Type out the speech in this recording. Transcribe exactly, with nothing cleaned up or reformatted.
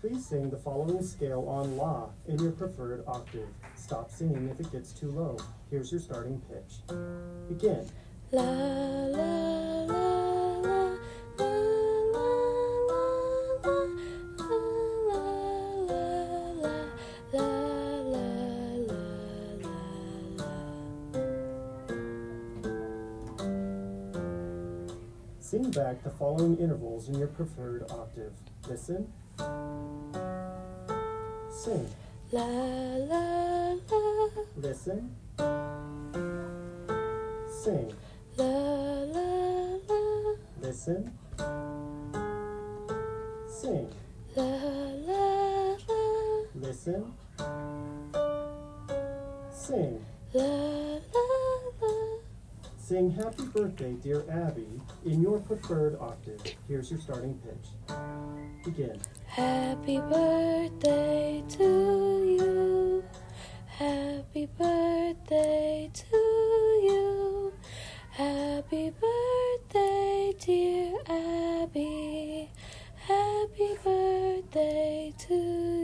Please sing the following scale on La in your preferred octave. Stop singing if it gets too low. Here's your starting pitch. Begin. La la la la la la la la la la. Sing back the following intervals in your preferred octave. Listen. Sing. La la la. Listen. Sing. La la la. Listen. Sing. La la la. Listen. Sing. La la la. Sing Happy Birthday, Dear Abby in your preferred octave. Here's your starting pitch. Begin. Happy birthday to you. Happy birthday to you. Happy birthday, dear Abby. Happy birthday to